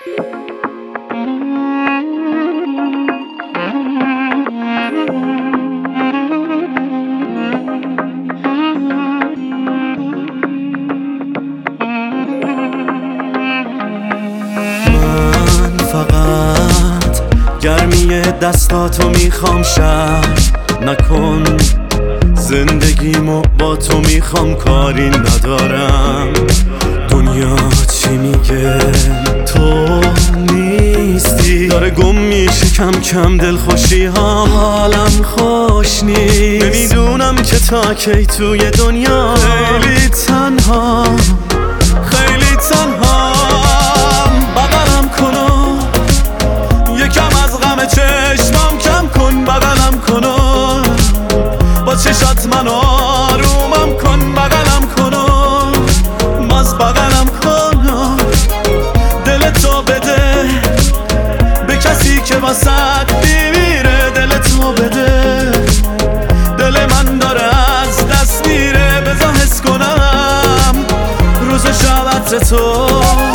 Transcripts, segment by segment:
فقط گرمی دستاتو میخوام، شهر نکن زندگیمو با تو میخوام، کاری ندارم دنیا چی میگه، تو نیستی داره گم میشه کم کم دلخوشی ها، حالم خوش نیست، نمیدونم که تا کی توی دنیا، خیلی تنها خیلی تنها، بغلم کن و یکم از غم چشمام کم کن، بغلم کن و با چشات منو آرومم کن، بغلم کن و باز بغلم کن و دل تو بده به کسی که واسط میمیره، دل تو بده دل من داره از دست میره، بذار حس کنم روز و شب عطر تو.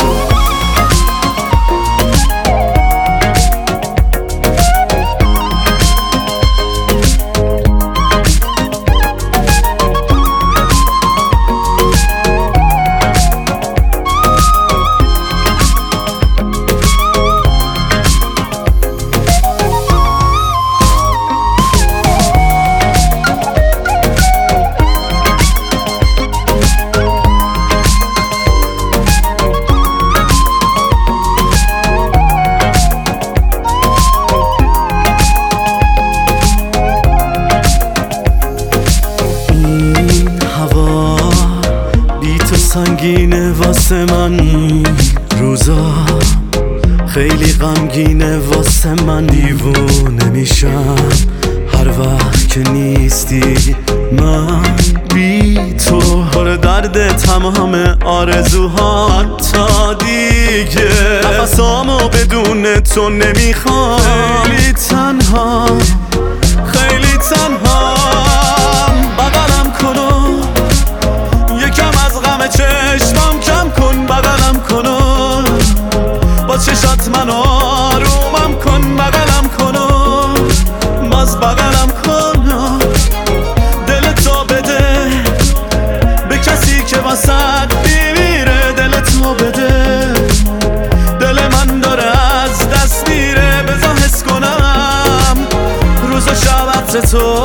سنگینه واسه من این روزا، خیلی غمگینه واسه من، دیوونه میشم هر وقت که نیستی، من بی تو پر درد تمام آرزوها، حتی دیگه نفسامو بدون تو نمیخوام، خیلی تنها خیلی تنها، بغلم کن و یکم از غم چشمام کم کن، بغلم کن و با چشات منو آرومم کن، بغلم کن و باز بغلم کن و دل تو بده به کسی که واسط میمیره، دل تو بده دل من داره از دست میره، بذار حس کنم روز و شب عطر تو.